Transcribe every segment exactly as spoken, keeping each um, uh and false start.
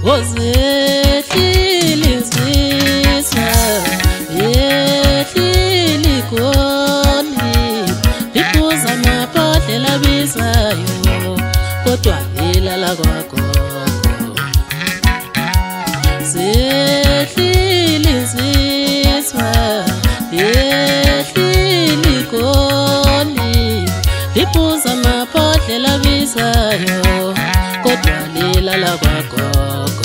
Ozehlile insizwa yehlile igoli liphuza amabhodlela abizayo kodwa ilala kwagogo. Zehlile insizwa yehlile igoli liphuza amabhodlela abizayo kodwa ilala kwagogo.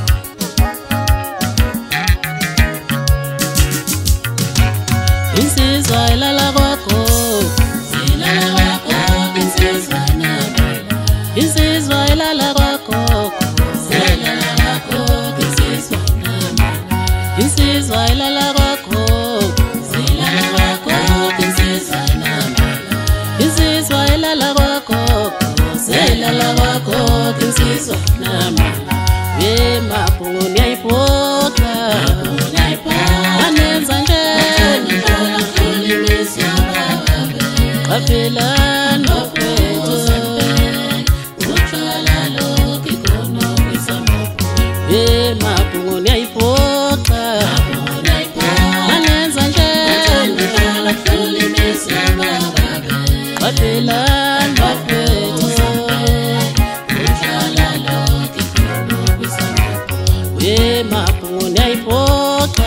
Insizwa ilala kwagogo, ilala kwagogo, insizwa inamala. Insizwa ilala kwagogo, ilala kwagogo, insizwa inamala. Insizwa ilala kwagogo, ilala kwagogo, insizwa inamala. Insizwa ilala kwagogo, ilala kwagogo, insizwa inamala. Wemapho niyayiphoqa, anenza njani Kapelani bafethu utshwala lokhu ikhono kwisamapho. Wemapho niyayiphoqa, anenza njani Kapelani bafethu utshwala lokhu ikhono kwisamapho. Wemapho niyayiphoqa,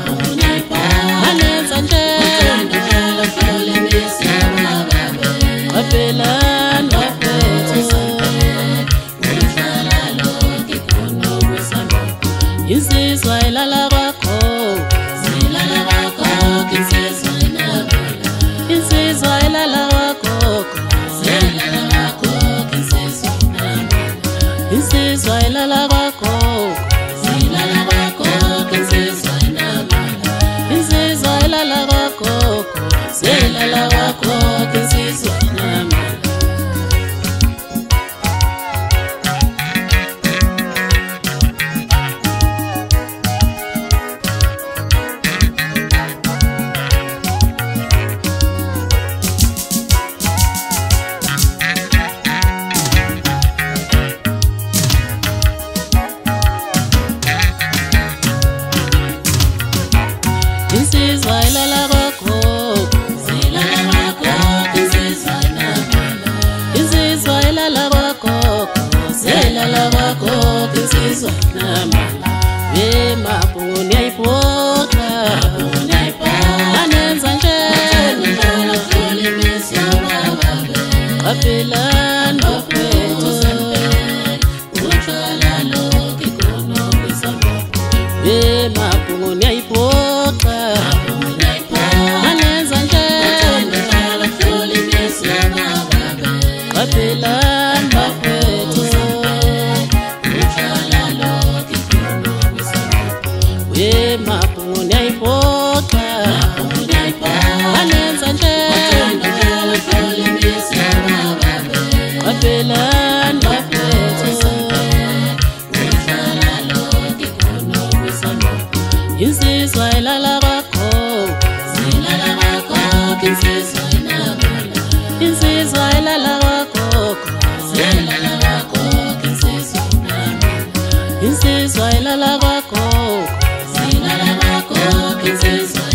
anenza njani Kapelani bafethu utshwala lokhu ikhono kwisamapho. Insizwa ilala kwagogo, ilala kwagogo, insizwa inamala. Insizwa ilala kwagogo, ilala kwagogo, insizwa inamala. Insizwa ilala kwagogo, ilala kwagogo, insizwa inamala. Insizwa ilala kwagogo, ilala kwagogo, insizwa inamala. Insizwa ilala kwagogo, ilala kwagogo, insizwa inamala. Insizwa ilala kwagogo, ilala kwagogo, insizwa inamala. Wemapho niyayiphoqa, anenza njani Kapelani bafethu utshwala lokhu ikhono kwisamapho. Wemapho niyayiphoqa, anenza njani Kapelani bafethu utshwala lokhu ikhono kwisamapho. Wemapho niyayiphoqa, anenza njani Kapelani bafethu utshwala lokhu ikhono kwisamapho. Insizwa ilala kwagogo, ilala kwagogo, insizwa inamala. Insizwa ilala kwagogo, ilala kwagogo, insizwa inamala. Insizwa ilala kwagogo, ilala kwagogo, insizwa